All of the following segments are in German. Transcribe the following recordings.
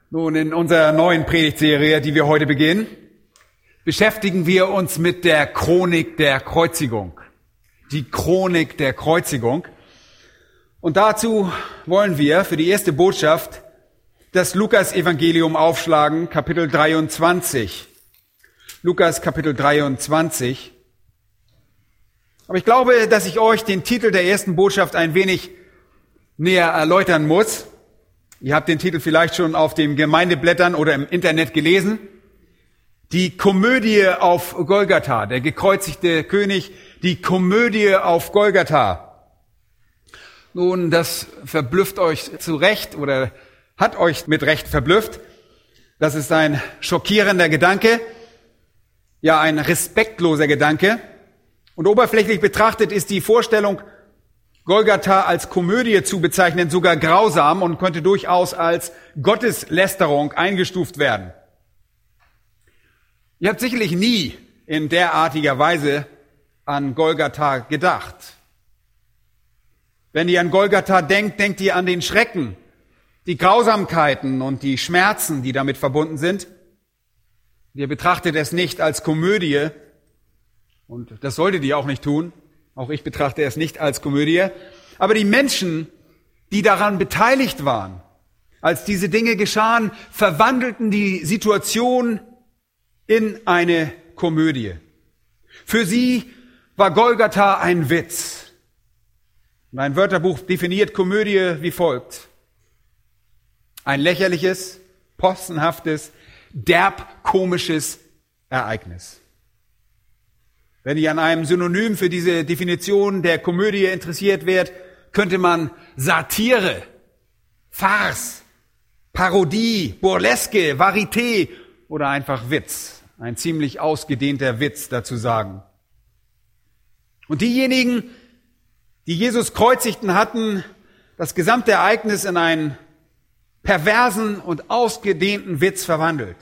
Nun, in unserer neuen Predigtserie, die wir heute beginnen, beschäftigen wir uns mit der Chronik der Kreuzigung. Die Chronik der Kreuzigung. Und dazu wollen wir für die erste Botschaft das Lukas-Evangelium aufschlagen, Kapitel 23. Lukas, Kapitel 23. Aber ich glaube, dass ich euch den Titel der ersten Botschaft ein wenig näher erläutern muss. Ihr habt den Titel vielleicht schon auf den Gemeindeblättern oder im Internet gelesen. Die Komödie auf Golgatha, der gekreuzigte König, die Komödie auf Golgatha. Nun, das verblüfft euch zu Recht oder hat euch mit Recht verblüfft. Das ist ein schockierender Gedanke, ja ein respektloser Gedanke. Und oberflächlich betrachtet ist die Vorstellung, Golgatha als Komödie zu bezeichnen, sogar grausam und könnte durchaus als Gotteslästerung eingestuft werden. Ihr habt sicherlich nie in derartiger Weise an Golgatha gedacht. Wenn ihr an Golgatha denkt, denkt ihr an den Schrecken, die Grausamkeiten und die Schmerzen, die damit verbunden sind. Ihr betrachtet es nicht als Komödie, und das solltet ihr auch nicht tun. Auch ich betrachte es nicht als Komödie. Aber die Menschen, die daran beteiligt waren, als diese Dinge geschahen, verwandelten die Situation in eine Komödie. Für sie war Golgatha ein Witz. Und ein Wörterbuch definiert Komödie wie folgt: ein lächerliches, possenhaftes, derb komisches Ereignis. Wenn ihr an einem Synonym für diese Definition der Komödie interessiert wärt, könnte man Satire, Farce, Parodie, Burleske, Varieté oder einfach Witz, ein ziemlich ausgedehnter Witz dazu sagen. Und diejenigen, die Jesus kreuzigten, hatten das gesamte Ereignis in einen perversen und ausgedehnten Witz verwandelt.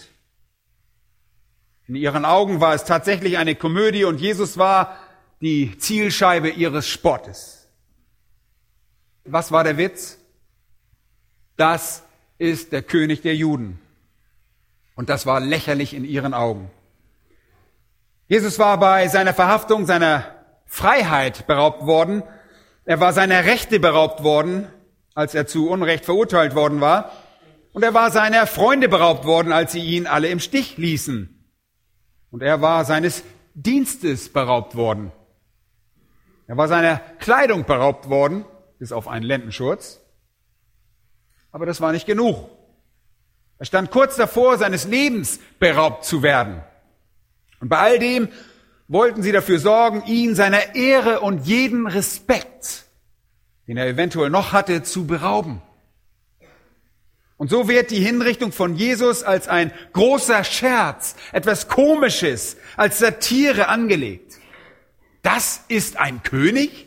In ihren Augen war es tatsächlich eine Komödie und Jesus war die Zielscheibe ihres Spottes. Was war der Witz? Das ist der König der Juden. Und das war lächerlich in ihren Augen. Jesus war bei seiner Verhaftung seiner Freiheit beraubt worden. Er war seiner Rechte beraubt worden, als er zu Unrecht verurteilt worden war. Und er war seiner Freunde beraubt worden, als sie ihn alle im Stich ließen. Und er war seines Dienstes beraubt worden. Er war seiner Kleidung beraubt worden, bis auf einen Lendenschurz. Aber das war nicht genug. Er stand kurz davor, seines Lebens beraubt zu werden. Und bei all dem wollten sie dafür sorgen, ihn seiner Ehre und jeden Respekt, den er eventuell noch hatte, zu berauben. Und so wird die Hinrichtung von Jesus als ein großer Scherz, etwas Komisches, als Satire angelegt. Das ist ein König?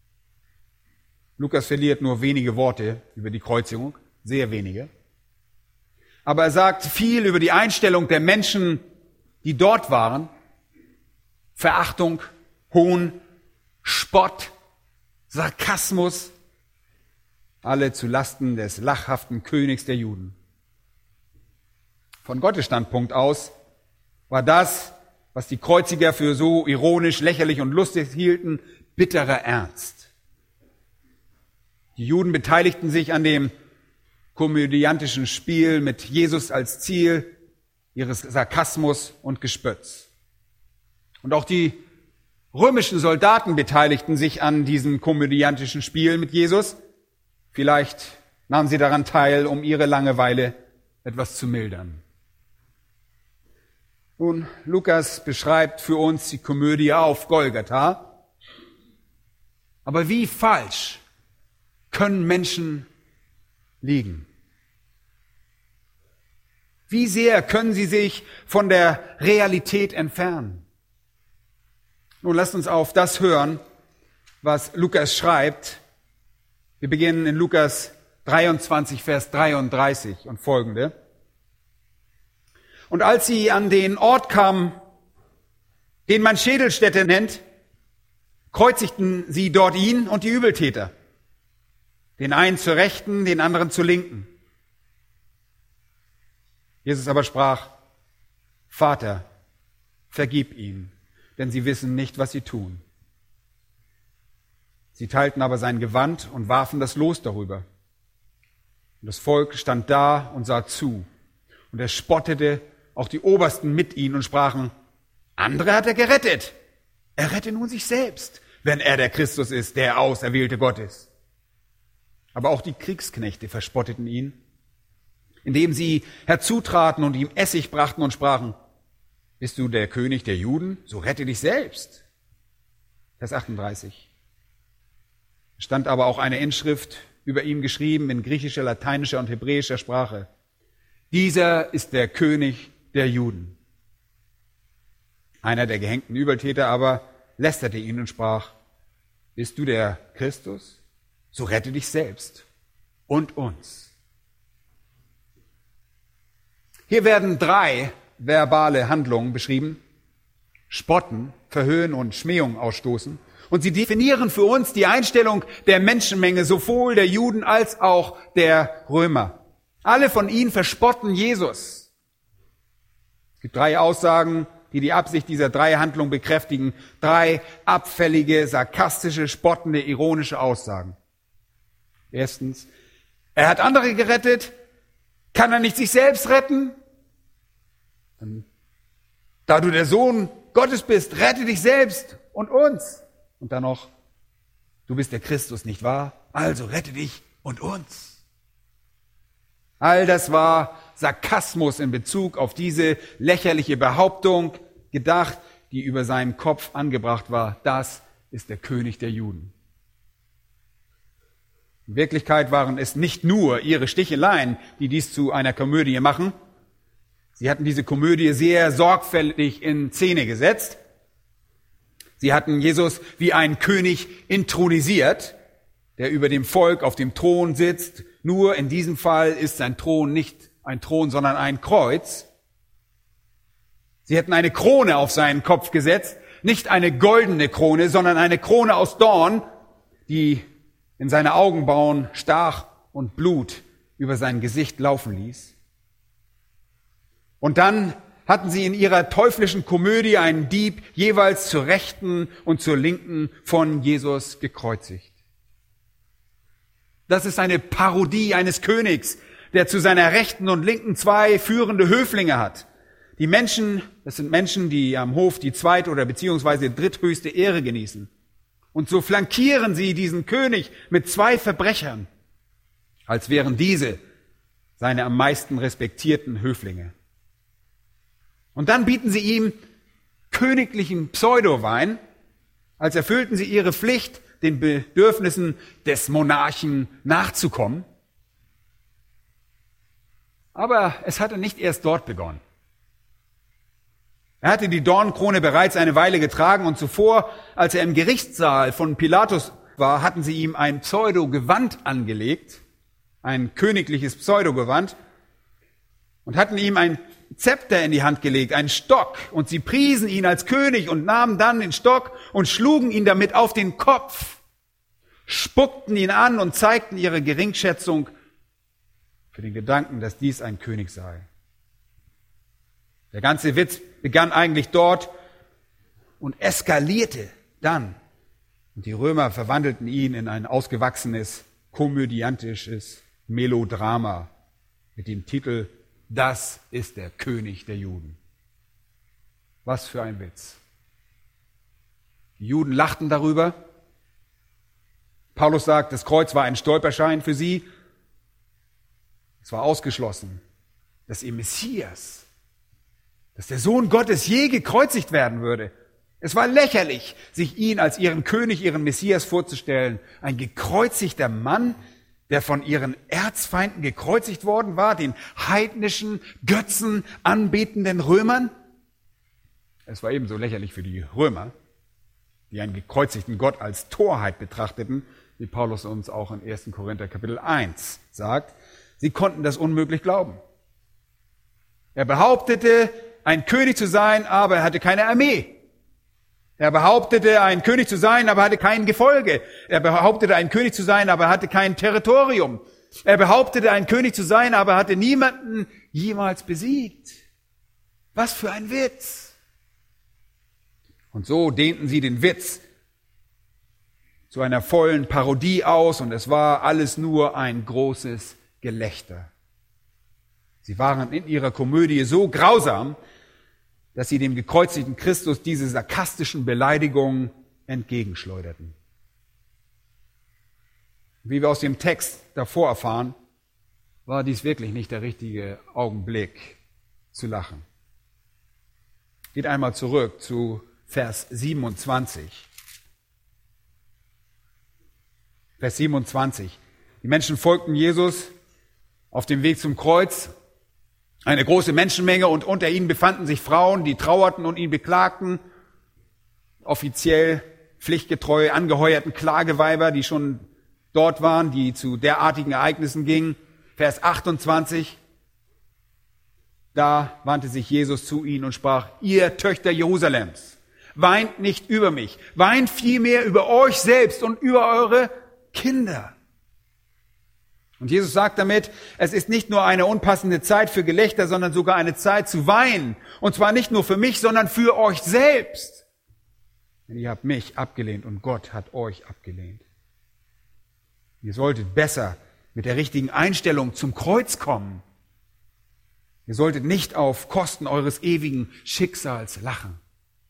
Lukas verliert nur wenige Worte über die Kreuzigung, sehr wenige. Aber er sagt viel über die Einstellung der Menschen, die dort waren. Verachtung, Hohn, Spott, Sarkasmus, alle zu Lasten des lachhaften Königs der Juden. Von Gottes Standpunkt aus war das, was die Kreuziger für so ironisch, lächerlich und lustig hielten, bitterer Ernst. Die Juden beteiligten sich an dem komödiantischen Spiel mit Jesus als Ziel ihres Sarkasmus und Gespötz. Und auch die römischen Soldaten beteiligten sich an diesem komödiantischen Spiel mit Jesus. Vielleicht nahmen sie daran teil, um ihre Langeweile etwas zu mildern. Nun, Lukas beschreibt für uns die Komödie auf Golgatha. Aber wie falsch können Menschen liegen? Wie sehr können sie sich von der Realität entfernen? Nun lasst uns auf das hören, was Lukas schreibt. Wir beginnen in Lukas 23, Vers 33 und folgende. Und als sie an den Ort kamen, den man Schädelstätte nennt, kreuzigten sie dort ihn und die Übeltäter, den einen zur Rechten, den anderen zur Linken. Jesus aber sprach: Vater, vergib ihnen, denn sie wissen nicht, was sie tun. Sie teilten aber sein Gewand und warfen das Los darüber. Und das Volk stand da und sah zu. Und er spottete auch die Obersten mit ihnen und sprachen: Andere hat er gerettet. Er rette nun sich selbst, wenn er der Christus ist, der Auserwählte Gottes. Aber auch die Kriegsknechte verspotteten ihn, indem sie herzutraten und ihm Essig brachten und sprachen: Bist du der König der Juden? So rette dich selbst. Vers 38. Es stand aber auch eine Inschrift über ihm geschrieben in griechischer, lateinischer und hebräischer Sprache: Dieser ist der König der Juden. Einer der gehängten Übeltäter aber lästerte ihn und sprach: Bist du der Christus? So rette dich selbst und uns. Hier werden 3 verbale Handlungen beschrieben: Spotten, Verhöhnen und Schmähung ausstoßen. Und sie definieren für uns die Einstellung der Menschenmenge, sowohl der Juden als auch der Römer. Alle von ihnen verspotten Jesus. Es gibt 3 Aussagen, die die Absicht dieser 3 Handlungen bekräftigen. 3 abfällige, sarkastische, spottende, ironische Aussagen. Erstens: Er hat andere gerettet. Kann er nicht sich selbst retten? Da du der Sohn Gottes bist, rette dich selbst und uns. Und dann noch: Du bist der Christus, nicht wahr? Also rette dich und uns. All das war Sarkasmus in Bezug auf diese lächerliche Behauptung gedacht, die über seinem Kopf angebracht war: Das ist der König der Juden. In Wirklichkeit waren es nicht nur ihre Sticheleien, die dies zu einer Komödie machen. Sie hatten diese Komödie sehr sorgfältig in Szene gesetzt. Sie hatten Jesus wie einen König intronisiert, der über dem Volk auf dem Thron sitzt. Nur in diesem Fall ist sein Thron nicht ein Thron, sondern ein Kreuz. Sie hätten eine Krone auf seinen Kopf gesetzt, nicht eine goldene Krone, sondern eine Krone aus Dorn, die in seine Augenbrauen stach und Blut über sein Gesicht laufen ließ. Und dann hatten sie in ihrer teuflischen Komödie einen Dieb jeweils zur Rechten und zur Linken von Jesus gekreuzigt. Das ist eine Parodie eines Königs, der zu seiner Rechten und Linken 2 führende Höflinge hat. Die Menschen, das sind Menschen, die am Hof die zweit- oder beziehungsweise dritthöchste Ehre genießen. Und so flankieren sie diesen König mit 2 Verbrechern, als wären diese seine am meisten respektierten Höflinge. Und dann bieten sie ihm königlichen Pseudowein, als erfüllten sie ihre Pflicht, den Bedürfnissen des Monarchen nachzukommen. Aber es hatte nicht erst dort begonnen. Er hatte die Dornenkrone bereits eine Weile getragen und zuvor, als er im Gerichtssaal von Pilatus war, hatten sie ihm ein Pseudogewand angelegt, ein königliches Pseudogewand, und hatten ihm ein Zepter in die Hand gelegt, einen Stock, und sie priesen ihn als König und nahmen dann den Stock und schlugen ihn damit auf den Kopf, spuckten ihn an und zeigten ihre Geringschätzung für den Gedanken, dass dies ein König sei. Der ganze Witz begann eigentlich dort und eskalierte dann. Und die Römer verwandelten ihn in ein ausgewachsenes, komödiantisches Melodrama mit dem Titel: Das ist der König der Juden. Was für ein Witz. Die Juden lachten darüber. Paulus sagt, das Kreuz war ein Stolperstein für sie. Es war ausgeschlossen, dass ihr Messias, dass der Sohn Gottes je gekreuzigt werden würde. Es war lächerlich, sich ihn als ihren König, ihren Messias vorzustellen. Ein gekreuzigter Mann, der von ihren Erzfeinden gekreuzigt worden war, den heidnischen, Götzen anbetenden Römern. Es war ebenso lächerlich für die Römer, die einen gekreuzigten Gott als Torheit betrachteten, wie Paulus uns auch in 1. Korinther Kapitel 1 sagt. Sie konnten das unmöglich glauben. Er behauptete, ein König zu sein, aber er hatte keine Armee. Er behauptete, ein König zu sein, aber hatte kein Gefolge. Er behauptete, ein König zu sein, aber er hatte kein Territorium. Er behauptete, ein König zu sein, aber hatte niemanden jemals besiegt. Was für ein Witz! Und so dehnten sie den Witz zu einer vollen Parodie aus und es war alles nur ein großes Gelächter. Sie waren in ihrer Komödie so grausam, dass sie dem gekreuzigten Christus diese sarkastischen Beleidigungen entgegenschleuderten. Wie wir aus dem Text davor erfahren, war dies wirklich nicht der richtige Augenblick zu lachen. Geht einmal zurück zu Vers 27. Vers 27. Die Menschen folgten Jesus auf dem Weg zum Kreuz. Eine große Menschenmenge und unter ihnen befanden sich Frauen, die trauerten und ihn beklagten. Offiziell pflichtgetreu angeheuerten Klageweiber, die schon dort waren, die zu derartigen Ereignissen gingen. Vers 28. Da wandte sich Jesus zu ihnen und sprach: Ihr Töchter Jerusalems, weint nicht über mich, weint vielmehr über euch selbst und über eure Kinder. Und Jesus sagt damit, es ist nicht nur eine unpassende Zeit für Gelächter, sondern sogar eine Zeit zu weinen. Und zwar nicht nur für mich, sondern für euch selbst. Denn ihr habt mich abgelehnt und Gott hat euch abgelehnt. Ihr solltet besser mit der richtigen Einstellung zum Kreuz kommen. Ihr solltet nicht auf Kosten eures ewigen Schicksals lachen.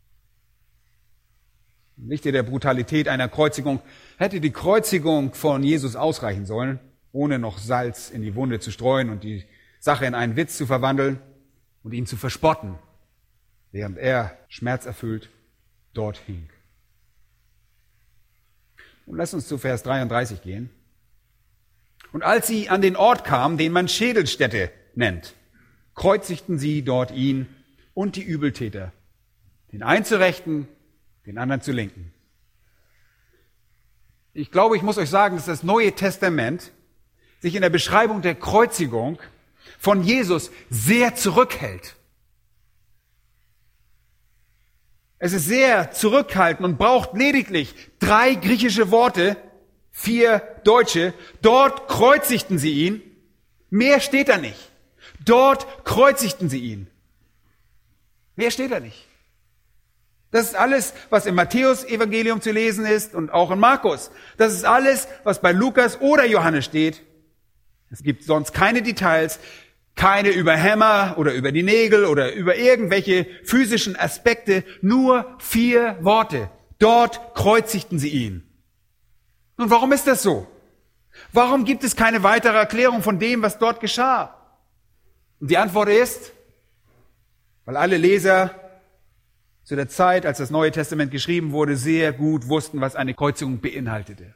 Im Lichte der Brutalität einer Kreuzigung hätte die Kreuzigung von Jesus ausreichen sollen, ohne noch Salz in die Wunde zu streuen und die Sache in einen Witz zu verwandeln und ihn zu verspotten, während er schmerzerfüllt dort hing. Und lass uns zu Vers 33 gehen. Und als sie an den Ort kamen, den man Schädelstätte nennt, kreuzigten sie dort ihn und die Übeltäter, den einen zur Rechten, den anderen zur Linken. Ich glaube, ich muss euch sagen, dass das Neue Testament sich in der Beschreibung der Kreuzigung von Jesus sehr zurückhält. Es ist sehr zurückhaltend und braucht lediglich 3 griechische Worte, 4 deutsche. Dort kreuzigten sie ihn. Mehr steht da nicht. Dort kreuzigten sie ihn. Mehr steht da nicht. Das ist alles, was im Matthäus-Evangelium zu lesen ist und auch in Markus. Das ist alles, was bei Lukas oder Johannes steht. Es gibt sonst keine Details, keine über Hämmer oder über die Nägel oder über irgendwelche physischen Aspekte, nur 4 Worte. Dort kreuzigten sie ihn. Nun, warum ist das so? Warum gibt es keine weitere Erklärung von dem, was dort geschah? Und die Antwort ist, weil alle Leser zu der Zeit, als das Neue Testament geschrieben wurde, sehr gut wussten, was eine Kreuzigung beinhaltete.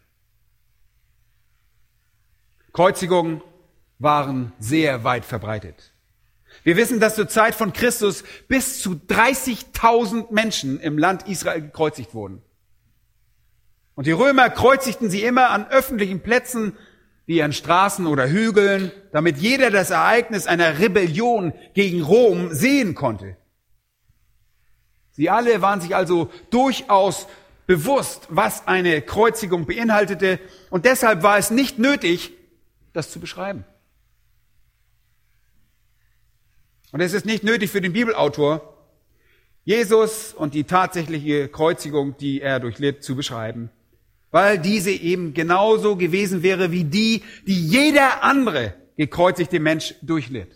Kreuzigungen waren sehr weit verbreitet. Wir wissen, dass zur Zeit von Christus bis zu 30.000 Menschen im Land Israel gekreuzigt wurden. Und die Römer kreuzigten sie immer an öffentlichen Plätzen, wie an Straßen oder Hügeln, damit jeder das Ereignis einer Rebellion gegen Rom sehen konnte. Sie alle waren sich also durchaus bewusst, was eine Kreuzigung beinhaltete, und deshalb war es nicht nötig, das zu beschreiben. Und es ist nicht nötig für den Bibelautor, Jesus und die tatsächliche Kreuzigung, die er durchlitt, zu beschreiben, weil diese eben genauso gewesen wäre wie die jeder andere gekreuzigte Mensch durchlitt.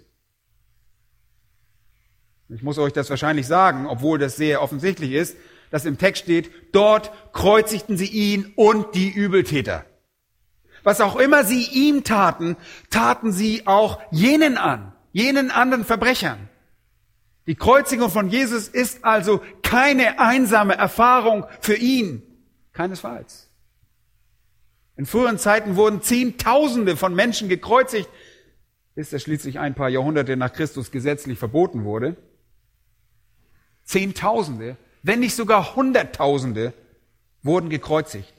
Ich muss euch das wahrscheinlich sagen, obwohl das sehr offensichtlich ist, dass im Text steht, dort kreuzigten sie ihn und die Übeltäter. Was auch immer sie ihm taten, taten sie auch jenen an, jenen anderen Verbrechern. Die Kreuzigung von Jesus ist also keine einsame Erfahrung für ihn, keinesfalls. In früheren Zeiten wurden Zehntausende von Menschen gekreuzigt, bis das schließlich ein paar Jahrhunderte nach Christus gesetzlich verboten wurde. Zehntausende, wenn nicht sogar Hunderttausende wurden gekreuzigt.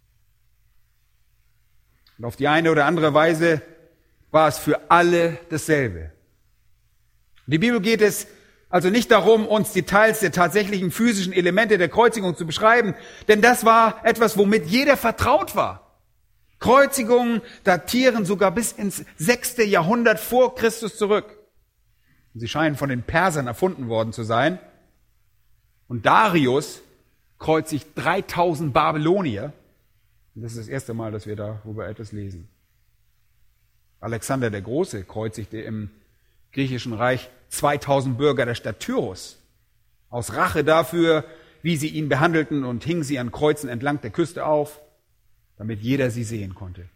Und auf die eine oder andere Weise war es für alle dasselbe. Die Bibel geht es also nicht darum, uns Details der tatsächlichen physischen Elemente der Kreuzigung zu beschreiben, denn das war etwas, womit jeder vertraut war. Kreuzigungen datieren sogar bis ins 6. Jahrhundert vor Christus zurück. Sie scheinen von den Persern erfunden worden zu sein. Und Darius kreuzigt 3000 Babylonier. Und das ist das erste Mal, dass wir darüber etwas lesen. Alexander der Große kreuzigte im griechischen Reich 2000 Bürger der Stadt Tyros. Aus Rache dafür, wie sie ihn behandelten, und hing sie an Kreuzen entlang der Küste auf, damit jeder sie sehen konnte.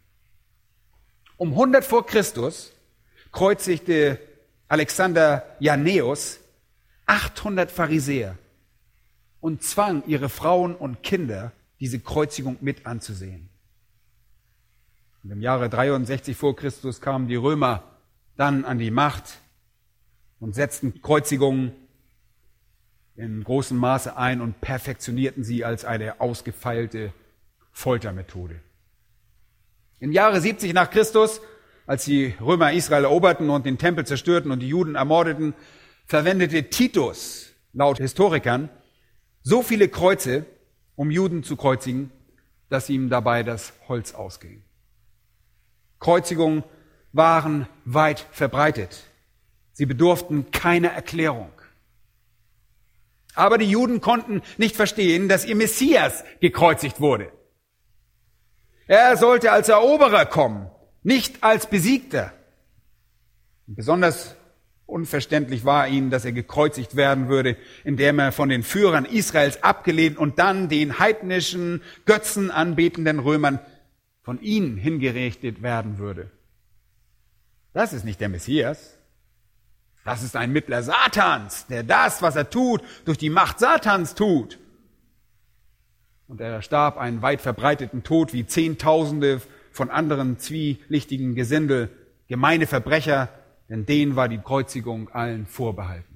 Um 100 vor Christus kreuzigte Alexander Janneus 800 Pharisäer und zwang ihre Frauen und Kinder, diese Kreuzigung mit anzusehen. Und im Jahre 63 vor Christus kamen die Römer dann an die Macht und setzten Kreuzigungen in großem Maße ein und perfektionierten sie als eine ausgefeilte Foltermethode. Im Jahre 70 nach Christus, als die Römer Israel eroberten und den Tempel zerstörten und die Juden ermordeten, verwendete Titus, laut Historikern, so viele Kreuze, um Juden zu kreuzigen, dass ihm dabei das Holz ausging. Kreuzigungen waren weit verbreitet. Sie bedurften keiner Erklärung. Aber die Juden konnten nicht verstehen, dass ihr Messias gekreuzigt wurde. Er sollte als Eroberer kommen, nicht als Besiegter. Besonders unverständlich war ihnen, dass er gekreuzigt werden würde, indem er von den Führern Israels abgelehnt und dann den heidnischen, götzenanbetenden Römern von ihnen hingerichtet werden würde. Das ist nicht der Messias. Das ist ein Mittler Satans, der das, was er tut, durch die Macht Satans tut. Und er starb einen weit verbreiteten Tod wie Zehntausende von anderen zwielichtigen Gesindel, gemeine Verbrecher, denn denen war die Kreuzigung allen vorbehalten.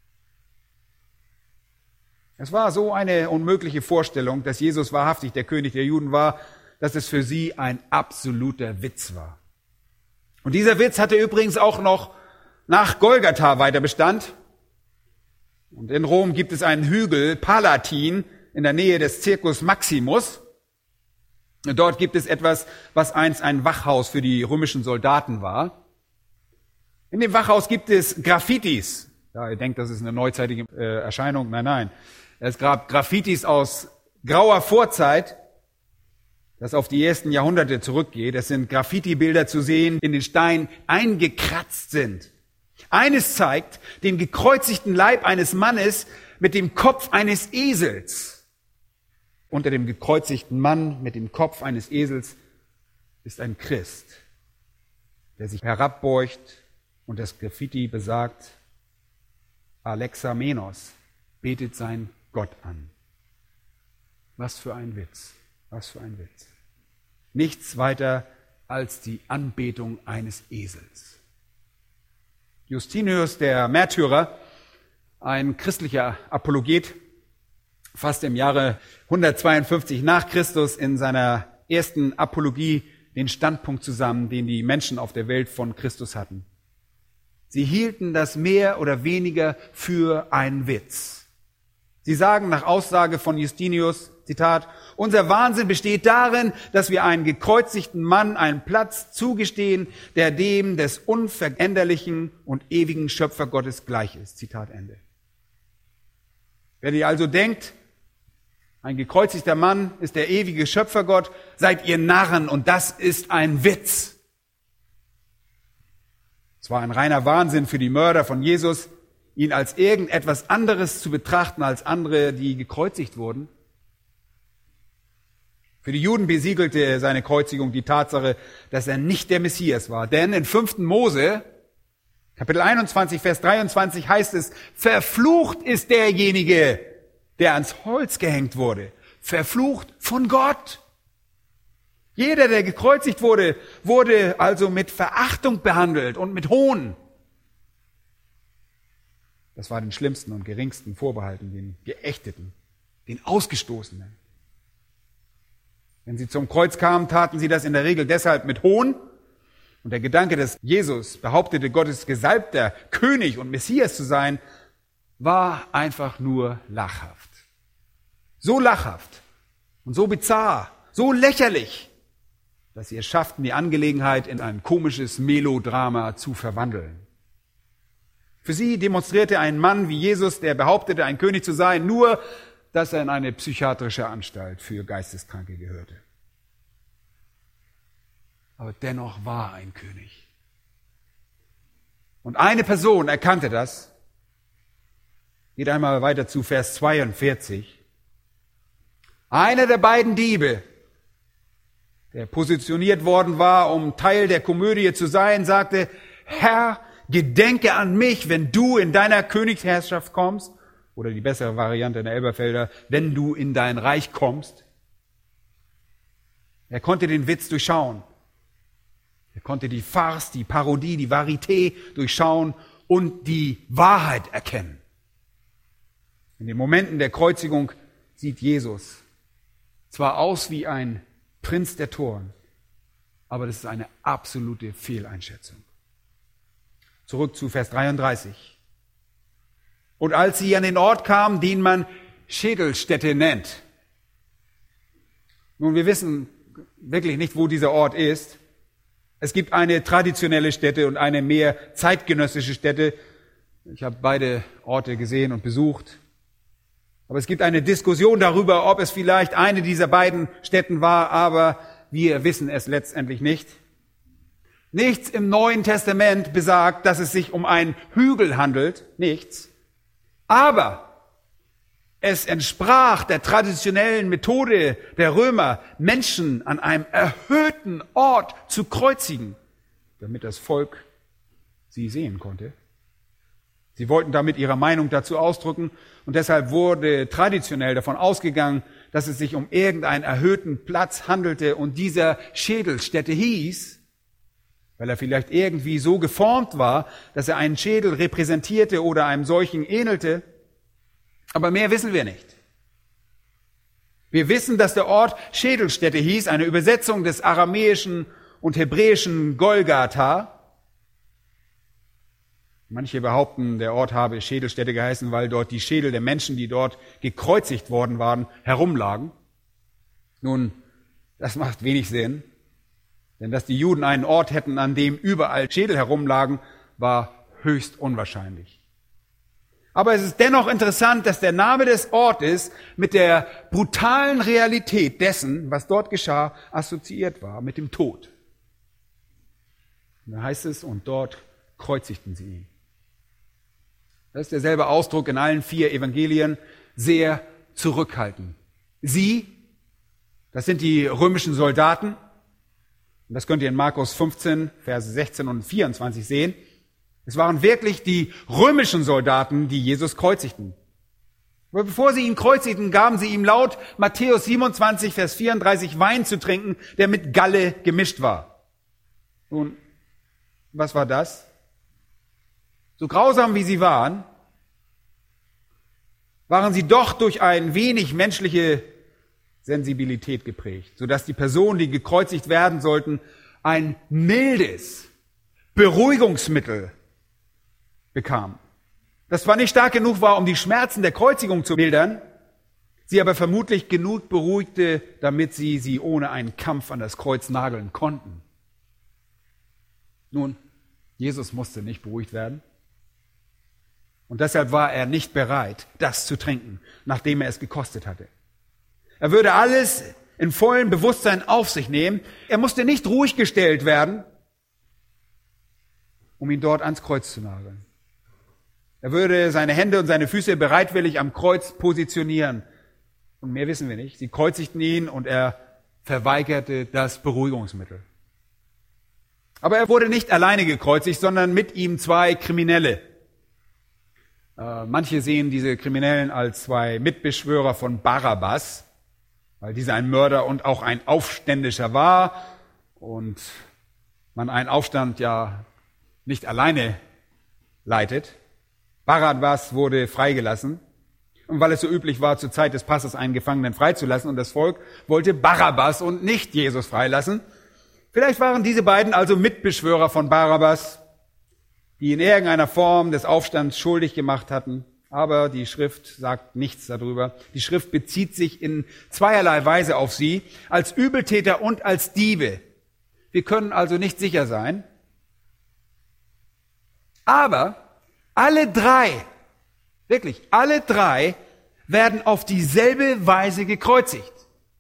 Es war so eine unmögliche Vorstellung, dass Jesus wahrhaftig der König der Juden war, dass es für sie ein absoluter Witz war. Und dieser Witz hatte übrigens auch noch nach Golgatha weiter Bestand. Und in Rom gibt es einen Hügel, Palatin, in der Nähe des Circus Maximus. Und dort gibt es etwas, was einst ein Wachhaus für die römischen Soldaten war. In dem Wachhaus gibt es Graffitis. Ja, ihr denkt, das ist eine neuzeitige Erscheinung. Nein. Es gab Graffitis aus grauer Vorzeit, das auf die ersten Jahrhunderte zurückgeht. Es sind Graffiti-Bilder zu sehen, die in den Stein eingekratzt sind. Eines zeigt den gekreuzigten Leib eines Mannes mit dem Kopf eines Esels. Unter dem gekreuzigten Mann mit dem Kopf eines Esels ist ein Christ, der sich herabbeugt und das Graffiti besagt: Alexamenos betet sein Gott an. Was für ein Witz, was für ein Witz. Nichts weiter als die Anbetung eines Esels. Justinius, der Märtyrer, ein christlicher Apologet, fasste im Jahre 152 nach Christus in seiner ersten Apologie den Standpunkt zusammen, den die Menschen auf der Welt von Christus hatten. Sie hielten das mehr oder weniger für einen Witz. Sie sagen nach Aussage von Justinius, Zitat: Unser Wahnsinn besteht darin, dass wir einen gekreuzigten Mann einen Platz zugestehen, der dem des unveränderlichen und ewigen Schöpfer Gottes gleich ist. Zitat Ende. Wenn ihr also denkt, ein gekreuzigter Mann ist der ewige Schöpfergott, seid ihr Narren und das ist ein Witz. Es war ein reiner Wahnsinn für die Mörder von Jesus, ihn als irgendetwas anderes zu betrachten als andere, die gekreuzigt wurden. Für die Juden besiegelte seine Kreuzigung die Tatsache, dass er nicht der Messias war. Denn in 5. Mose, Kapitel 21, Vers 23 heißt es: Verflucht ist derjenige, der ans Holz gehängt wurde. Verflucht von Gott. Jeder, der gekreuzigt wurde, wurde also mit Verachtung behandelt und mit Hohn. Das war den Schlimmsten und Geringsten vorbehalten, den Geächteten, den Ausgestoßenen. Wenn sie zum Kreuz kamen, taten sie das in der Regel deshalb mit Hohn. Und der Gedanke, dass Jesus behauptete, Gottes gesalbter König und Messias zu sein, war einfach nur lachhaft. So lachhaft und so bizarr, so lächerlich, dass sie es schafften, die Angelegenheit in ein komisches Melodrama zu verwandeln. Für sie demonstrierte ein Mann wie Jesus, der behauptete, ein König zu sein, nur, dass er in eine psychiatrische Anstalt für Geisteskranke gehörte. Aber dennoch war er ein König. Und eine Person erkannte das. Geht einmal weiter zu Vers 42. Einer der beiden Diebe, der positioniert worden war, um Teil der Komödie zu sein, sagte, Herr, gedenke an mich, wenn du in deiner Königsherrschaft kommst, oder die bessere Variante in der Elberfelder, wenn du in dein Reich kommst. Er konnte den Witz durchschauen. Er konnte die Farce, die Parodie, die Varieté durchschauen und die Wahrheit erkennen. In den Momenten der Kreuzigung sieht Jesus zwar aus wie ein Prinz der Toren, aber das ist eine absolute Fehleinschätzung. Zurück zu Vers 33. Und als sie an den Ort kamen, den man Schädelstätte nennt. Nun, wir wissen wirklich nicht, wo dieser Ort ist. Es gibt eine traditionelle Stätte und eine mehr zeitgenössische Stätte. Ich habe beide Orte gesehen und besucht. Aber es gibt eine Diskussion darüber, ob es vielleicht eine dieser beiden Stätten war, aber wir wissen es letztendlich nicht. Nichts im Neuen Testament besagt, dass es sich um einen Hügel handelt, nichts. Aber es entsprach der traditionellen Methode der Römer, Menschen an einem erhöhten Ort zu kreuzigen, damit das Volk sie sehen konnte. Sie wollten damit ihre Meinung dazu ausdrücken und deshalb wurde traditionell davon ausgegangen, dass es sich um irgendeinen erhöhten Platz handelte und dieser Schädelstätte hieß, weil er vielleicht irgendwie so geformt war, dass er einen Schädel repräsentierte oder einem solchen ähnelte. Aber mehr wissen wir nicht. Wir wissen, dass der Ort Schädelstätte hieß, eine Übersetzung des aramäischen und hebräischen Golgatha. Manche behaupten, der Ort habe Schädelstätte geheißen, weil dort die Schädel der Menschen, die dort gekreuzigt worden waren, herumlagen. Nun, das macht wenig Sinn. Denn dass die Juden einen Ort hätten, an dem überall Schädel herumlagen, war höchst unwahrscheinlich. Aber es ist dennoch interessant, dass der Name des Ortes mit der brutalen Realität dessen, was dort geschah, assoziiert war, mit dem Tod. Und da heißt es, und dort kreuzigten sie ihn. Das ist derselbe Ausdruck in allen 4 Evangelien, sehr zurückhaltend. Sie, das sind die römischen Soldaten, und das könnt ihr in Markus 15, Verse 16 und 24 sehen. Es waren wirklich die römischen Soldaten, die Jesus kreuzigten. Aber bevor sie ihn kreuzigten, gaben sie ihm laut Matthäus 27, Vers 34 Wein zu trinken, der mit Galle gemischt war. Nun, was war das? So grausam wie sie waren sie doch durch ein wenig menschliche Sensibilität geprägt, sodass die Personen, die gekreuzigt werden sollten, ein mildes Beruhigungsmittel bekamen. Das zwar nicht stark genug war, um die Schmerzen der Kreuzigung zu mildern, sie aber vermutlich genug beruhigte, damit sie ohne einen Kampf an das Kreuz nageln konnten. Nun, Jesus musste nicht beruhigt werden. Und deshalb war er nicht bereit, das zu trinken, nachdem er es gekostet hatte. Er würde alles in vollem Bewusstsein auf sich nehmen. Er musste nicht ruhig gestellt werden, um ihn dort ans Kreuz zu nageln. Er würde seine Hände und seine Füße bereitwillig am Kreuz positionieren. Und mehr wissen wir nicht. Sie kreuzigten ihn und er verweigerte das Beruhigungsmittel. Aber er wurde nicht alleine gekreuzigt, sondern mit ihm 2 Kriminelle. Manche sehen diese Kriminellen als 2 Mitbeschwörer von Barabbas, weil dieser ein Mörder und auch ein Aufständischer war und man einen Aufstand ja nicht alleine leitet. Barabbas wurde freigelassen und weil es so üblich war, zur Zeit des Passes einen Gefangenen freizulassen und das Volk wollte Barabbas und nicht Jesus freilassen. Vielleicht waren diese beiden also Mitbeschwörer von Barabbas, die in irgendeiner Form des Aufstands schuldig gemacht hatten. Aber die Schrift sagt nichts darüber. Die Schrift bezieht sich in zweierlei Weise auf sie, als Übeltäter und als Diebe. Wir können also nicht sicher sein. Aber alle drei, wirklich alle drei, werden auf dieselbe Weise gekreuzigt.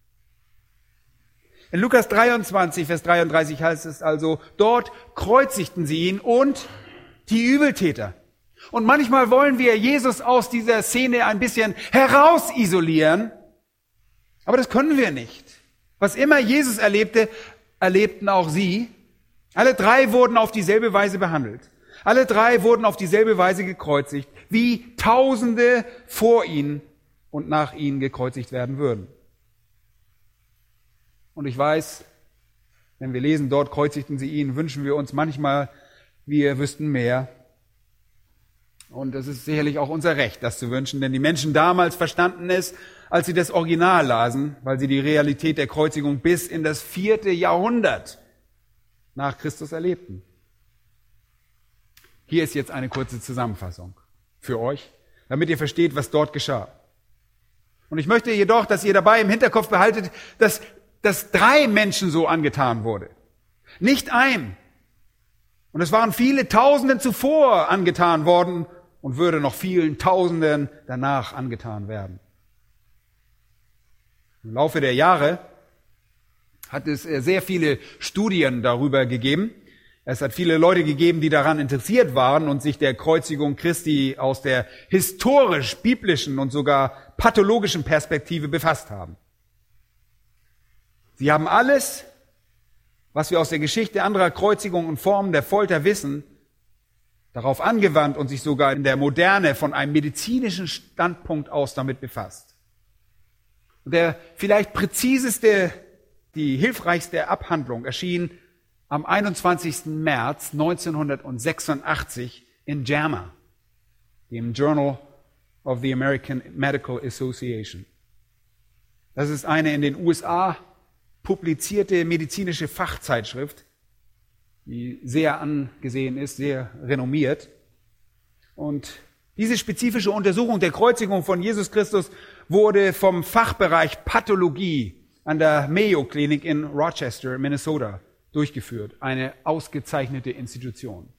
In Lukas 23, Vers 33 heißt es also, dort kreuzigten sie ihn und die Übeltäter. Und manchmal wollen wir Jesus aus dieser Szene ein bisschen herausisolieren, aber das können wir nicht. Was immer Jesus erlebte, erlebten auch sie. Alle drei wurden auf dieselbe Weise behandelt. Alle drei wurden auf dieselbe Weise gekreuzigt, wie Tausende vor ihnen und nach ihnen gekreuzigt werden würden. Und ich weiß, wenn wir lesen, dort kreuzigten sie ihn, wünschen wir uns manchmal, wir wüssten mehr. Und es ist sicherlich auch unser Recht, das zu wünschen, denn die Menschen damals verstanden es, als sie das Original lasen, weil sie die Realität der Kreuzigung bis in das 4. Jahrhundert nach Christus erlebten. Hier ist jetzt eine kurze Zusammenfassung für euch, damit ihr versteht, was dort geschah. Und ich möchte jedoch, dass ihr dabei im Hinterkopf behaltet, dass 3 Menschen so angetan wurde. Nicht einem. Und es waren viele Tausenden zuvor angetan worden und würde noch vielen Tausenden danach angetan werden. Im Laufe der Jahre hat es sehr viele Studien darüber gegeben. Es hat viele Leute gegeben, die daran interessiert waren und sich der Kreuzigung Christi aus der historisch-biblischen und sogar pathologischen Perspektive befasst haben. Sie haben alles, was wir aus der Geschichte anderer Kreuzigungen und Formen der Folter wissen, darauf angewandt und sich sogar in der Moderne von einem medizinischen Standpunkt aus damit befasst. Und der vielleicht präziseste, die hilfreichste Abhandlung erschien am 21. März 1986 in JAMA, dem Journal of the American Medical Association. Das ist eine in den USA publizierte medizinische Fachzeitschrift, die sehr angesehen ist, sehr renommiert. Und diese spezifische Untersuchung der Kreuzigung von Jesus Christus wurde vom Fachbereich Pathologie an der Mayo Clinic in Rochester, Minnesota, durchgeführt. Eine ausgezeichnete Institution.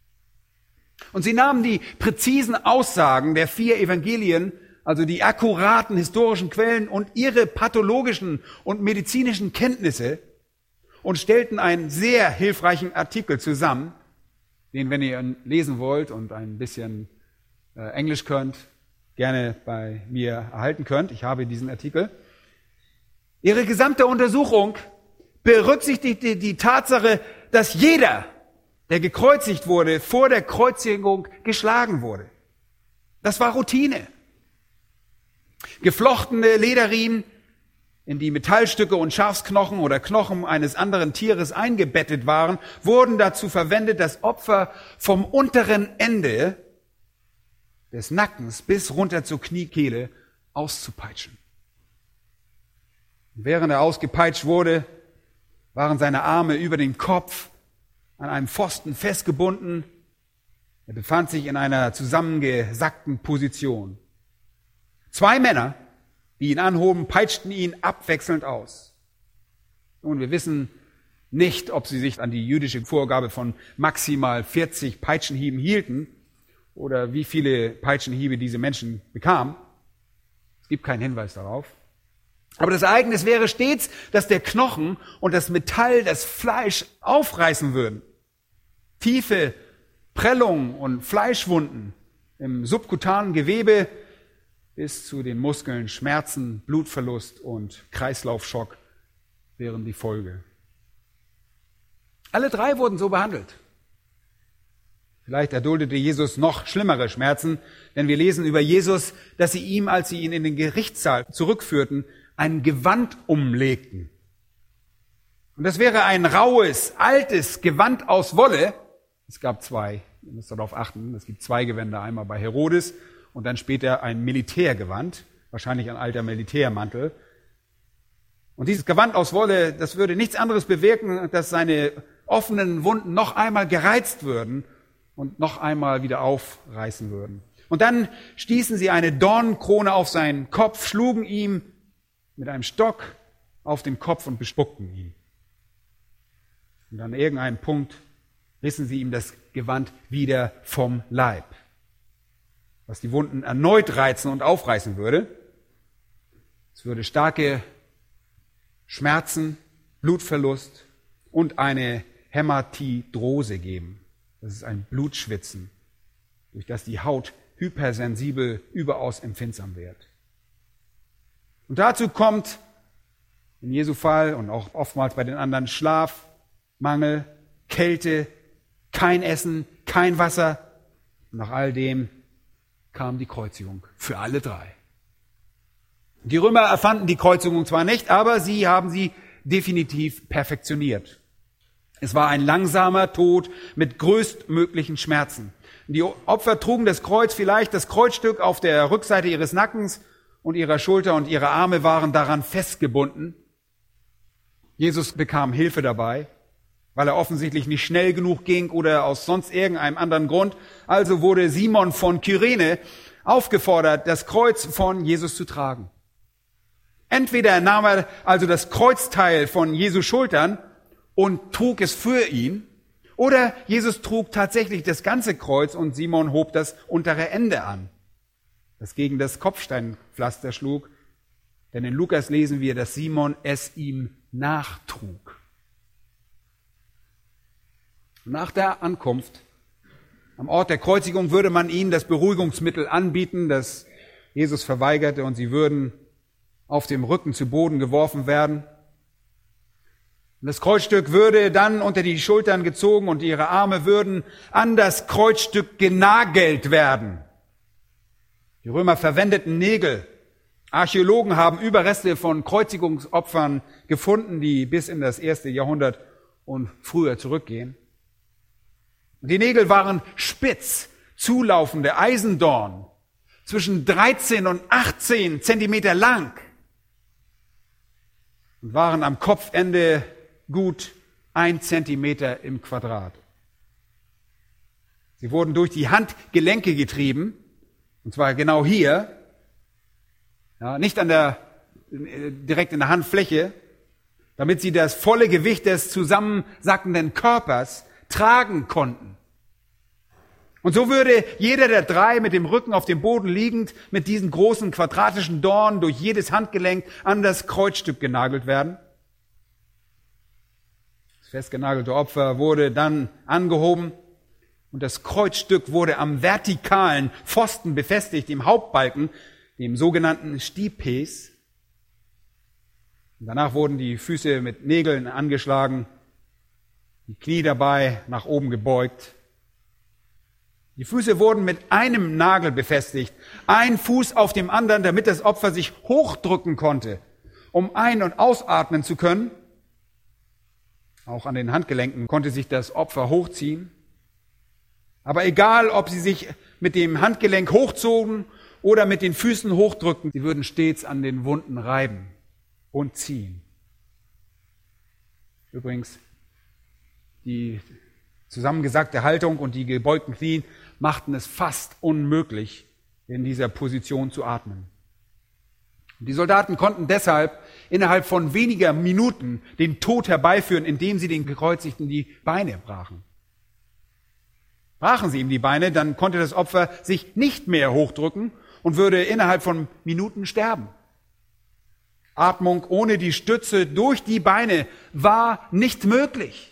Und sie nahmen die präzisen Aussagen der 4 Evangelien, also die akkuraten historischen Quellen und ihre pathologischen und medizinischen Kenntnisse und stellten einen sehr hilfreichen Artikel zusammen, den, wenn ihr ihn lesen wollt und ein bisschen Englisch könnt, gerne bei mir erhalten könnt. Ich habe diesen Artikel. Ihre gesamte Untersuchung berücksichtigte die Tatsache, dass jeder, der gekreuzigt wurde, vor der Kreuzigung geschlagen wurde. Das war Routine. Geflochtene Lederriemen, in die Metallstücke und Schafsknochen oder Knochen eines anderen Tieres eingebettet waren, wurden dazu verwendet, das Opfer vom unteren Ende des Nackens bis runter zur Kniekehle auszupeitschen. Während er ausgepeitscht wurde, waren seine Arme über den Kopf an einem Pfosten festgebunden. Er befand sich in einer zusammengesackten Position. 2 Männer, die ihn anhoben, peitschten ihn abwechselnd aus. Und wir wissen nicht, ob sie sich an die jüdische Vorgabe von maximal 40 Peitschenhieben hielten oder wie viele Peitschenhiebe diese Menschen bekamen. Es gibt keinen Hinweis darauf. Aber das Ereignis wäre stets, dass der Knochen und das Metall das Fleisch aufreißen würden. Tiefe Prellungen und Fleischwunden im subkutanen Gewebe bis zu den Muskeln, Schmerzen, Blutverlust und Kreislaufschock wären die Folge. Alle 3 wurden so behandelt. Vielleicht erduldete Jesus noch schlimmere Schmerzen, denn wir lesen über Jesus, dass sie ihm, als sie ihn in den Gerichtssaal zurückführten, ein Gewand umlegten. Und das wäre ein raues, altes Gewand aus Wolle. Es gab 2, ihr müsst darauf achten, es gibt 2 Gewänder, einmal bei Herodes und dann später ein Militärgewand, wahrscheinlich ein alter Militärmantel. Und dieses Gewand aus Wolle, das würde nichts anderes bewirken, dass seine offenen Wunden noch einmal gereizt würden und noch einmal wieder aufreißen würden. Und dann stießen sie eine Dornenkrone auf seinen Kopf, schlugen ihm mit einem Stock auf den Kopf und bespuckten ihn. Und an irgendeinem Punkt rissen sie ihm das Gewand wieder vom Leib, was die Wunden erneut reizen und aufreißen würde. Es würde starke Schmerzen, Blutverlust und eine Hämatidrose geben. Das ist ein Blutschwitzen, durch das die Haut hypersensibel, überaus empfindsam wird. Und dazu kommt in Jesu Fall und auch oftmals bei den anderen Schlaf, Mangel, Kälte, kein Essen, kein Wasser. Und nach all dem kam die Kreuzigung für alle drei. Die Römer erfanden die Kreuzigung zwar nicht, aber sie haben sie definitiv perfektioniert. Es war ein langsamer Tod mit größtmöglichen Schmerzen. Die Opfer trugen das Kreuz, vielleicht das Kreuzstück auf der Rückseite ihres Nackens und ihrer Schulter, und ihre Arme waren daran festgebunden. Jesus bekam Hilfe dabei, weil er offensichtlich nicht schnell genug ging oder aus sonst irgendeinem anderen Grund. Also wurde Simon von Kyrene aufgefordert, das Kreuz von Jesus zu tragen. Entweder nahm er also das Kreuzteil von Jesu Schultern und trug es für ihn, oder Jesus trug tatsächlich das ganze Kreuz und Simon hob das untere Ende an, das gegen das Kopfsteinpflaster schlug. Denn in Lukas lesen wir, dass Simon es ihm nachtrug. Nach der Ankunft am Ort der Kreuzigung würde man ihnen das Beruhigungsmittel anbieten, das Jesus verweigerte, und sie würden auf dem Rücken zu Boden geworfen werden. Und das Kreuzstück würde dann unter die Schultern gezogen und ihre Arme würden an das Kreuzstück genagelt werden. Die Römer verwendeten Nägel. Archäologen haben Überreste von Kreuzigungsopfern gefunden, die bis in das 1. Jahrhundert und früher zurückgehen. Und die Nägel waren spitz, zulaufende Eisendorn, zwischen 13 und 18 Zentimeter lang und waren am Kopfende gut 1 Zentimeter im Quadrat. Sie wurden durch die Handgelenke getrieben, und zwar genau hier, ja, nicht direkt in der Handfläche, damit sie das volle Gewicht des zusammensackenden Körpers tragen konnten. Und so würde jeder der drei mit dem Rücken auf dem Boden liegend mit diesen großen quadratischen Dornen durch jedes Handgelenk an das Kreuzstück genagelt werden. Das festgenagelte Opfer wurde dann angehoben und das Kreuzstück wurde am vertikalen Pfosten befestigt, im Hauptbalken, dem sogenannten Stipes. Und danach wurden die Füße mit Nägeln angeschlagen, die Knie dabei nach oben gebeugt. Die Füße wurden mit einem Nagel befestigt, ein Fuß auf dem anderen, damit das Opfer sich hochdrücken konnte, um ein- und ausatmen zu können. Auch an den Handgelenken konnte sich das Opfer hochziehen. Aber egal, ob sie sich mit dem Handgelenk hochzogen oder mit den Füßen hochdrückten, sie würden stets an den Wunden reiben und ziehen. Übrigens, die zusammengesackte Haltung und die gebeugten Knien machten es fast unmöglich, in dieser Position zu atmen. Die Soldaten konnten deshalb innerhalb von weniger Minuten den Tod herbeiführen, indem sie den Gekreuzigten die Beine brachen. Brachen sie ihm die Beine, dann konnte das Opfer sich nicht mehr hochdrücken und würde innerhalb von Minuten sterben. Atmung ohne die Stütze durch die Beine war nicht möglich.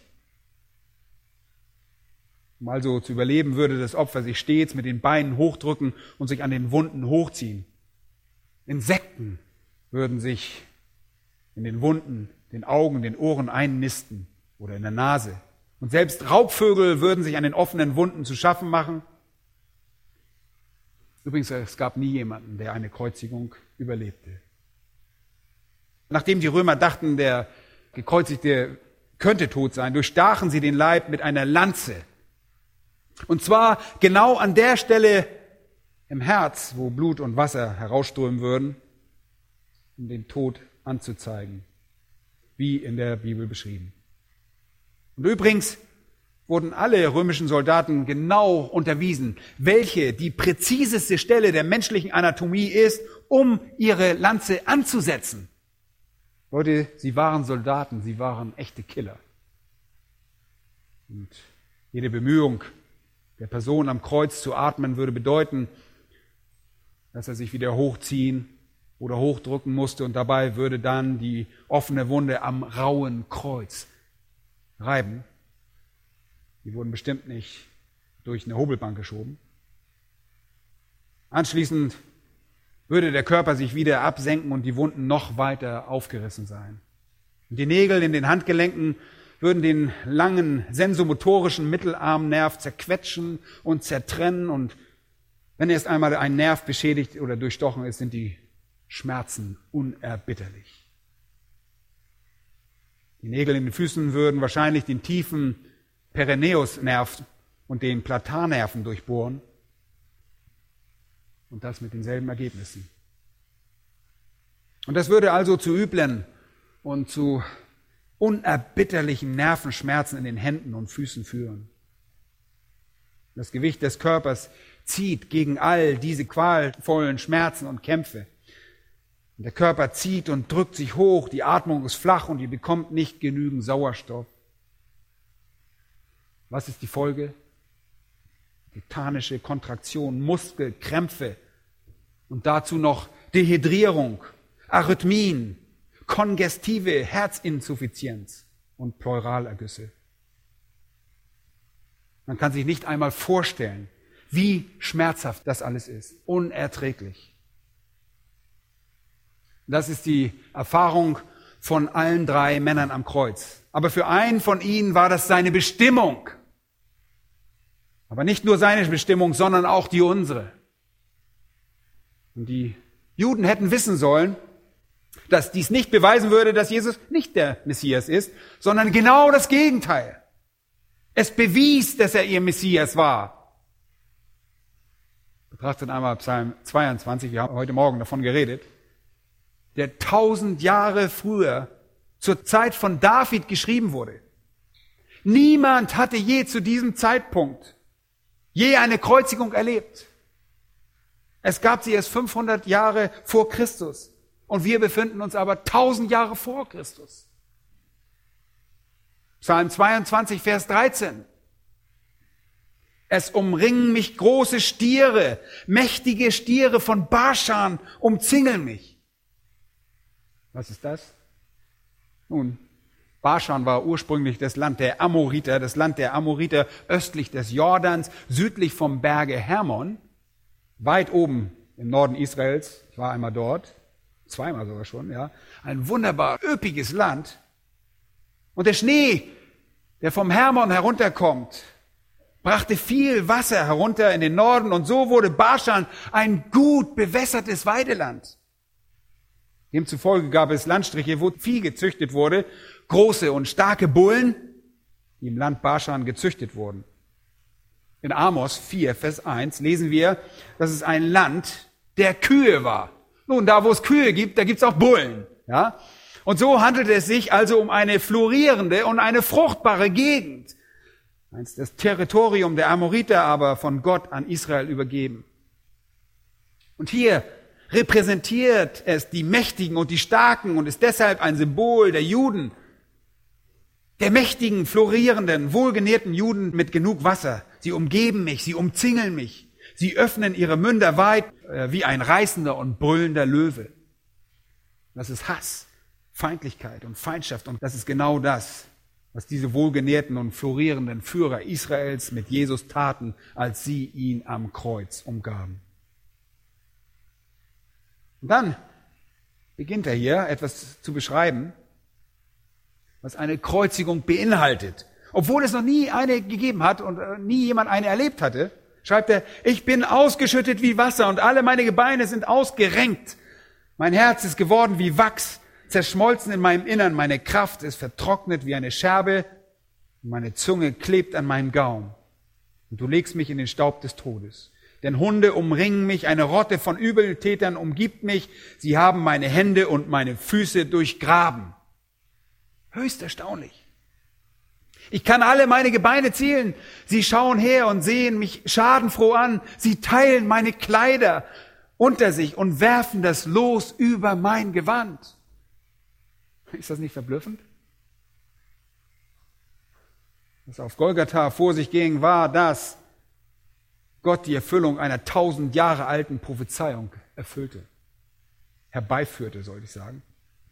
Um also zu überleben, würde das Opfer sich stets mit den Beinen hochdrücken und sich an den Wunden hochziehen. Insekten würden sich in den Wunden, den Augen, den Ohren einnisten oder in der Nase. Und selbst Raubvögel würden sich an den offenen Wunden zu schaffen machen. Übrigens, es gab nie jemanden, der eine Kreuzigung überlebte. Nachdem die Römer dachten, der Gekreuzigte könnte tot sein, durchstachen sie den Leib mit einer Lanze. Und zwar genau an der Stelle im Herz, wo Blut und Wasser herausströmen würden, um den Tod anzuzeigen, wie in der Bibel beschrieben. Und übrigens wurden alle römischen Soldaten genau unterwiesen, welche die präziseste Stelle der menschlichen Anatomie ist, um ihre Lanze anzusetzen. Leute, sie waren Soldaten, sie waren echte Killer. Und jede Bemühung der Person am Kreuz zu atmen würde bedeuten, dass er sich wieder hochziehen oder hochdrücken musste und dabei würde dann die offene Wunde am rauen Kreuz reiben. Die wurden bestimmt nicht durch eine Hobelbank geschoben. Anschließend würde der Körper sich wieder absenken und die Wunden noch weiter aufgerissen sein. Und die Nägel in den Handgelenken würden den langen sensomotorischen Mittelarmnerv zerquetschen und zertrennen. Und wenn erst einmal ein Nerv beschädigt oder durchstochen ist, sind die Schmerzen unerbitterlich. Die Nägel in den Füßen würden wahrscheinlich den tiefen Perenneusnerv und den Plantarnerven durchbohren. Und das mit denselben Ergebnissen. Und das würde also zu üblen und zu unerbitterlichen Nervenschmerzen in den Händen und Füßen führen. Das Gewicht des Körpers zieht gegen all diese qualvollen Schmerzen und Kämpfe. Und der Körper zieht und drückt sich hoch, die Atmung ist flach und ihr bekommt nicht genügend Sauerstoff. Was ist die Folge? Titanische Kontraktion, Muskelkrämpfe und dazu noch Dehydrierung, Arrhythmien, kongestive Herzinsuffizienz und Pleuralergüsse. Man kann sich nicht einmal vorstellen, wie schmerzhaft das alles ist. Unerträglich. Das ist die Erfahrung von allen 3 Männern am Kreuz. Aber für einen von ihnen war das seine Bestimmung. Aber nicht nur seine Bestimmung, sondern auch die unsere. Und die Juden hätten wissen sollen, dass dies nicht beweisen würde, dass Jesus nicht der Messias ist, sondern genau das Gegenteil. Es bewies, dass er ihr Messias war. Betrachtet einmal Psalm 22, wir haben heute Morgen davon geredet, der 1000 Jahre früher zur Zeit von David geschrieben wurde. Niemand hatte je zu diesem Zeitpunkt eine Kreuzigung erlebt. Es gab sie erst 500 Jahre vor Christus. Und wir befinden uns aber 1000 Jahre vor Christus. Psalm 22, Vers 13. Es umringen mich große Stiere, mächtige Stiere von Baschan umzingeln mich. Was ist das? Nun, Baschan war ursprünglich das Land der Amoriter östlich des Jordans, südlich vom Berge Hermon, weit oben im Norden Israels. Ich war einmal dort, zweimal sogar schon, ja. Ein wunderbar üppiges Land. Und der Schnee, der vom Hermon herunterkommt, brachte viel Wasser herunter in den Norden und so wurde Baschan ein gut bewässertes Weideland. Demzufolge gab es Landstriche, wo Vieh gezüchtet wurde, große und starke Bullen, die im Land Baschan gezüchtet wurden. In Amos 4, Vers 1 lesen wir, dass es ein Land der Kühe war. Nun, da wo es Kühe gibt, da gibt es auch Bullen. Ja? Und so handelte es sich also um eine florierende und eine fruchtbare Gegend. Das Territorium der Amoriter aber von Gott an Israel übergeben. Und hier repräsentiert es die Mächtigen und die Starken und ist deshalb ein Symbol der Juden, der mächtigen, florierenden, wohlgenährten Juden mit genug Wasser. Sie umgeben mich, sie umzingeln mich, sie öffnen ihre Münder weit wie ein reißender und brüllender Löwe. Das ist Hass, Feindlichkeit und Feindschaft und das ist genau das, was diese wohlgenährten und florierenden Führer Israels mit Jesus taten, als sie ihn am Kreuz umgaben. Und dann beginnt er hier etwas zu beschreiben, was eine Kreuzigung beinhaltet. Obwohl es noch nie eine gegeben hat und nie jemand eine erlebt hatte, schreibt er, ich bin ausgeschüttet wie Wasser und alle meine Gebeine sind ausgerenkt. Mein Herz ist geworden wie Wachs, zerschmolzen in meinem Innern, meine Kraft ist vertrocknet wie eine Scherbe und meine Zunge klebt an meinem Gaumen. Und du legst mich in den Staub des Todes. Denn Hunde umringen mich, eine Rotte von Übeltätern umgibt mich, sie haben meine Hände und meine Füße durchgraben. Höchst erstaunlich. Ich kann alle meine Gebeine zählen. Sie schauen her und sehen mich schadenfroh an. Sie teilen meine Kleider unter sich und werfen das Los über mein Gewand. Ist das nicht verblüffend? was auf Golgatha vor sich ging, war, dass Gott die Erfüllung einer 1000 Jahre alten Prophezeiung erfüllte. Herbeiführte, sollte ich sagen.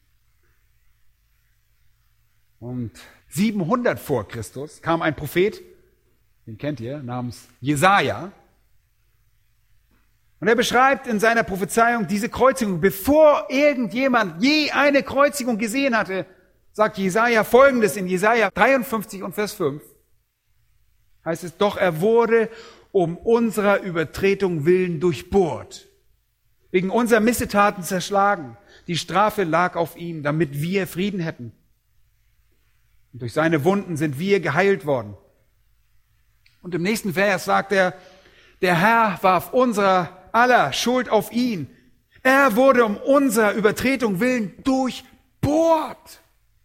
Und 700 vor Christus kam ein Prophet, den kennt ihr, namens Jesaja. Und er beschreibt in seiner Prophezeiung diese Kreuzigung, bevor irgendjemand je eine Kreuzigung gesehen hatte, sagt Jesaja Folgendes in Jesaja 53 und Vers 5. Heißt es, doch er wurde um unserer Übertretung willen durchbohrt, wegen unserer Missetaten zerschlagen. Die Strafe lag auf ihm, damit wir Frieden hätten. Und durch seine Wunden sind wir geheilt worden. Und im nächsten Vers sagt er, der Herr warf unserer aller Schuld auf ihn. Er wurde um unserer Übertretung willen durchbohrt.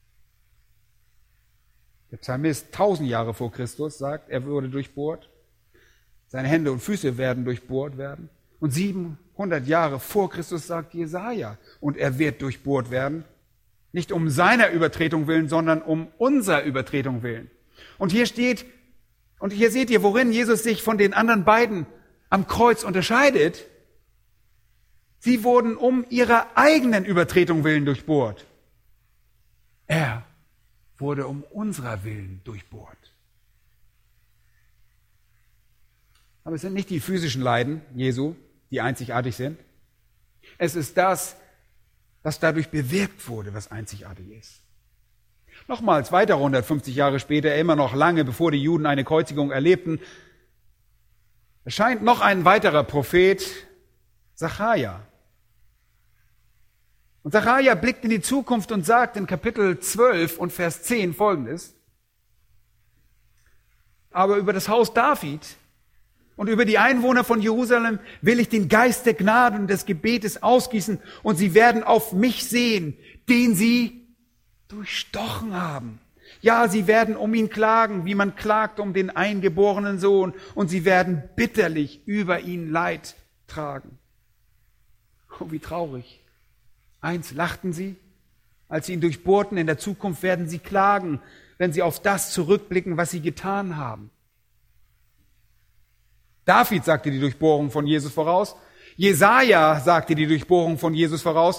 Der Psalmist 1000 Jahre vor Christus sagt, er wurde durchbohrt. Seine Hände und Füße werden durchbohrt werden. Und 700 Jahre vor Christus sagt Jesaja, und er wird durchbohrt werden. Nicht um seiner Übertretung willen, sondern um unserer Übertretung willen. Und hier steht, und hier seht ihr, worin Jesus sich von den anderen beiden am Kreuz unterscheidet. Sie wurden um ihrer eigenen Übertretung willen durchbohrt. Er wurde um unserer willen durchbohrt. Aber es sind nicht die physischen Leiden Jesu, die einzigartig sind. Es ist das, was dadurch bewirkt wurde, was einzigartig ist. Nochmals, weitere 150 Jahre später, immer noch lange bevor die Juden eine Kreuzigung erlebten, erscheint noch ein weiterer Prophet, Sacharja. Und Sacharja blickt in die Zukunft und sagt in Kapitel 12 und Vers 10 Folgendes: Aber über das Haus David und über die Einwohner von Jerusalem will ich den Geist der Gnade und des Gebetes ausgießen, und sie werden auf mich sehen, den sie durchstochen haben. Ja, sie werden um ihn klagen, wie man klagt um den eingeborenen Sohn, und sie werden bitterlich über ihn Leid tragen. Oh, wie traurig. Einst lachten sie, als sie ihn durchbohrten, in der Zukunft werden sie klagen, wenn sie auf das zurückblicken, was sie getan haben. David sagte die Durchbohrung von Jesus voraus. Jesaja sagte die Durchbohrung von Jesus voraus.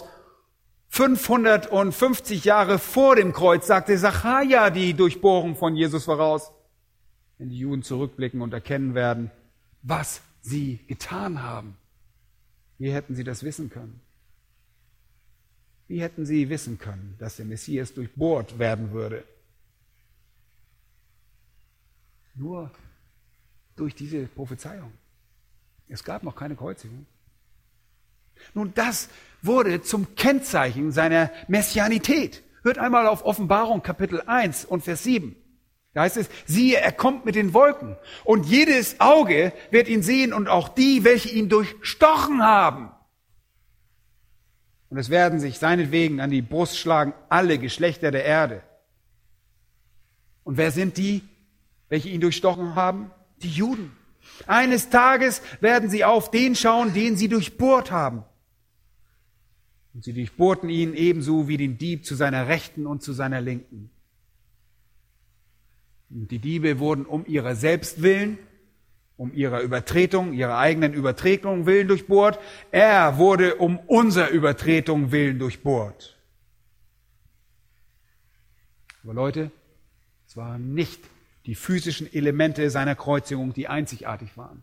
550 Jahre vor dem Kreuz sagte Sacharja die Durchbohrung von Jesus voraus. Wenn die Juden zurückblicken und erkennen werden, was sie getan haben. Wie hätten sie das wissen können? Wie hätten sie wissen können, dass der Messias durchbohrt werden würde? Nur durch diese Prophezeiung. Es gab noch keine Kreuzigung. Nun, das wurde zum Kennzeichen seiner Messianität. Hört einmal auf Offenbarung Kapitel 1 und Vers 7. Da heißt es, siehe, er kommt mit den Wolken, und jedes Auge wird ihn sehen, und auch die, welche ihn durchstochen haben. Und es werden sich seinetwegen an die Brust schlagen alle Geschlechter der Erde. Und wer sind die, welche ihn durchstochen haben? Die Juden. Eines Tages werden sie auf den schauen, den sie durchbohrt haben. Und sie durchbohrten ihn ebenso wie den Dieb zu seiner Rechten und zu seiner Linken. Und die Diebe wurden um ihrer selbst willen, um ihrer Übertretung, ihrer eigenen Übertretung willen durchbohrt. Er wurde um unserer Übertretung willen durchbohrt. Aber Leute, es waren nicht die physischen Elemente seiner Kreuzigung, die einzigartig waren.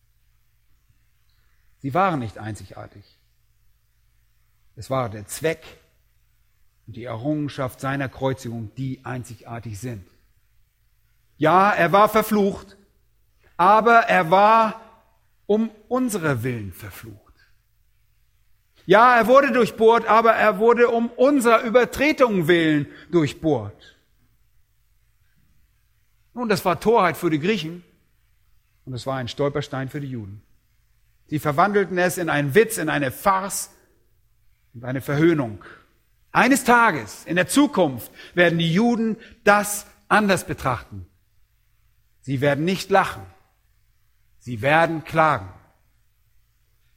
Sie waren nicht einzigartig. Es war der Zweck und die Errungenschaft seiner Kreuzigung, die einzigartig sind. Ja, er war verflucht, aber er war um unserer Willen verflucht. Ja, er wurde durchbohrt, aber er wurde um unserer Übertretung willen durchbohrt. Nun, das war Torheit für die Griechen und es war ein Stolperstein für die Juden. Sie verwandelten es in einen Witz, in eine Farce und eine Verhöhnung. Eines Tages, in der Zukunft, werden die Juden das anders betrachten. Sie werden nicht lachen, sie werden klagen.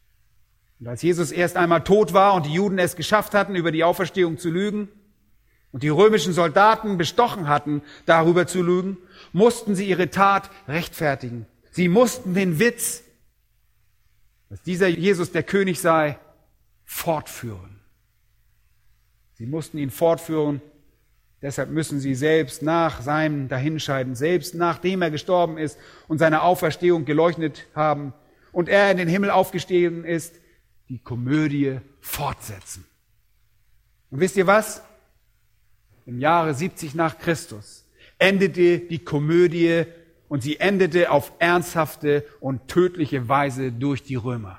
Und als Jesus erst einmal tot war und die Juden es geschafft hatten, über die Auferstehung zu lügen, und die römischen Soldaten bestochen hatten, darüber zu lügen, mussten sie ihre Tat rechtfertigen. Sie mussten den Witz, dass dieser Jesus der König sei, fortführen. Sie mussten ihn fortführen, deshalb müssen sie selbst nach seinem Dahinscheiden, selbst nachdem er gestorben ist und seine Auferstehung geleuchtet haben und er in den Himmel aufgestiegen ist, die Komödie fortsetzen. Und wisst ihr was? Im Jahre 70 nach Christus endete die Komödie und sie endete auf ernsthafte und tödliche Weise durch die Römer.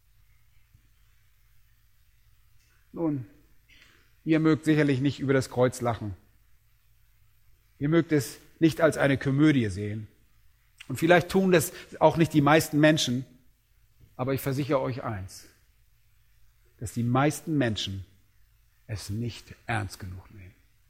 Nun, ihr mögt sicherlich nicht über das Kreuz lachen. Ihr mögt es nicht als eine Komödie sehen. Und vielleicht tun das auch nicht die meisten Menschen, aber ich versichere euch eins, dass die meisten Menschen es nicht ernst genug nehmen.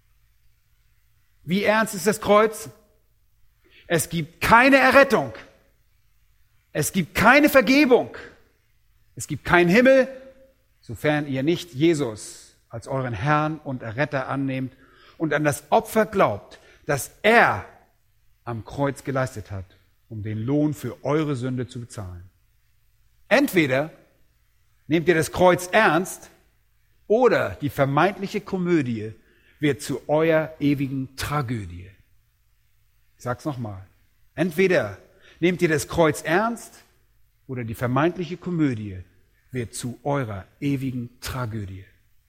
Wie ernst ist das Kreuz? Es gibt keine Errettung. Es gibt keine Vergebung. Es gibt keinen Himmel, sofern ihr nicht Jesus als euren Herrn und Erretter annehmt und an das Opfer glaubt, das er am Kreuz geleistet hat, um den Lohn für eure Sünde zu bezahlen. Entweder nehmt ihr das Kreuz ernst oder die vermeintliche Komödie wird zu eurer ewigen Tragödie. Ich sag's nochmal. Entweder nehmt ihr das Kreuz ernst oder die vermeintliche Komödie wird zu eurer ewigen Tragödie.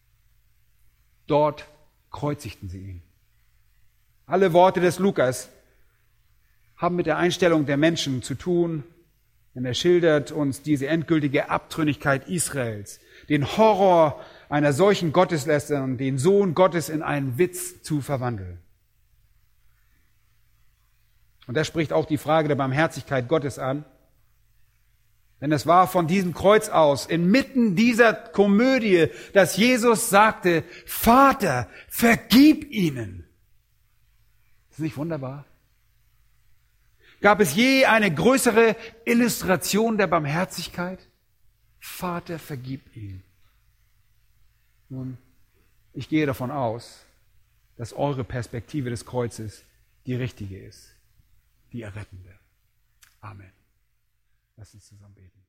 Dort kreuzigten sie ihn. Alle Worte des Lukas haben mit der Einstellung der Menschen zu tun, denn er schildert uns diese endgültige Abtrünnigkeit Israels, den Horror einer solchen Gotteslästerung, den Sohn Gottes in einen Witz zu verwandeln. Und er spricht auch die Frage der Barmherzigkeit Gottes an. Denn es war von diesem Kreuz aus, inmitten dieser Komödie, dass Jesus sagte, Vater, vergib ihnen. Ist das nicht wunderbar? Gab es je eine größere Illustration der Barmherzigkeit? Vater, vergib ihnen. Nun, ich gehe davon aus, dass eure Perspektive des Kreuzes die richtige ist, die errettende. Amen. Lass uns zusammen beten.